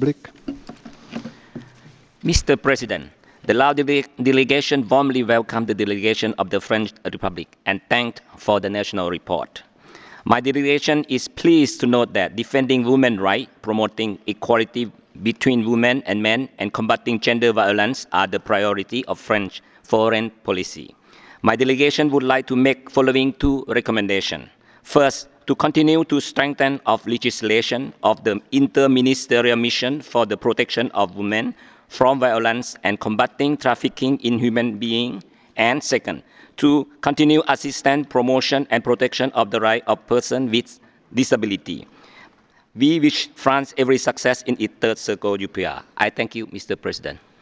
Mr. President, the Lao delegation warmly welcomed the delegation of the French Republic and thanked for the national report. My delegation is pleased to note that defending women's rights, promoting equality between women and men, and combating gender violence are the priority of French foreign policy. My delegation would like to make following two recommendations. First, to continue to strengthen of legislation of the Inter-Ministerial Mission for the Protection of Women from Violence and Combating Trafficking in Human Beings, and second, to continue assistance, promotion, and protection of the rights of persons with disability. We wish France every success in its third circle UPR. I thank you, Mr. President.